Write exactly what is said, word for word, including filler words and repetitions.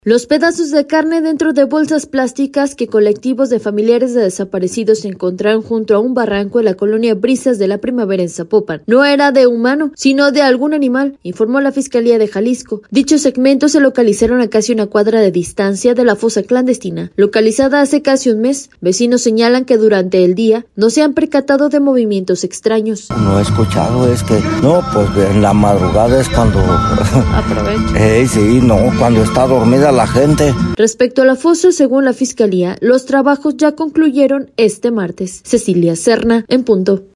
Los pedazos de carne dentro de bolsas plásticas que colectivos de familiares de desaparecidos encontraron junto a un barranco en la colonia Brisas de la Primavera en Zapopan no era de humano, sino de algún animal, informó la Fiscalía de Jalisco. Dichos segmentos se localizaron a casi una cuadra de distancia de la fosa clandestina, localizada hace casi un mes. Vecinos señalan que durante el día no se han percatado de movimientos extraños. No he escuchado, es que no, pues en la madrugada es cuando aprovecha. Eh, sí, no, cuando está dormida la gente. Respecto a la fosa, según la Fiscalía, los trabajos ya concluyeron este martes. Cecilia Serna, en punto.